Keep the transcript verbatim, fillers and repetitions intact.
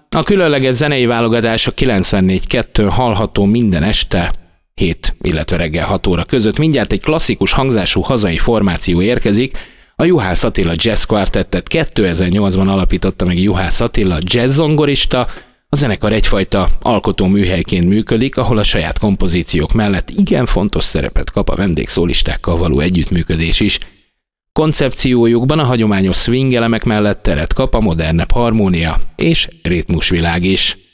A különleges zenei válogatás a kilencvennégy kettő hallható minden este hét, illetve reggel hat óra között. Mindjárt egy klasszikus hangzású hazai formáció érkezik. A Juhász Attila Jazz Quartettet kétezer-nyolcban alapította meg Juhász Attila, jazz zongorista. A zenekar egyfajta alkotó műhelyként működik, ahol a saját kompozíciók mellett igen fontos szerepet kap a vendégszólistákkal való együttműködés is. Koncepciójukban a hagyományos swing elemek mellett teret kap a modernebb harmónia és ritmusvilág is.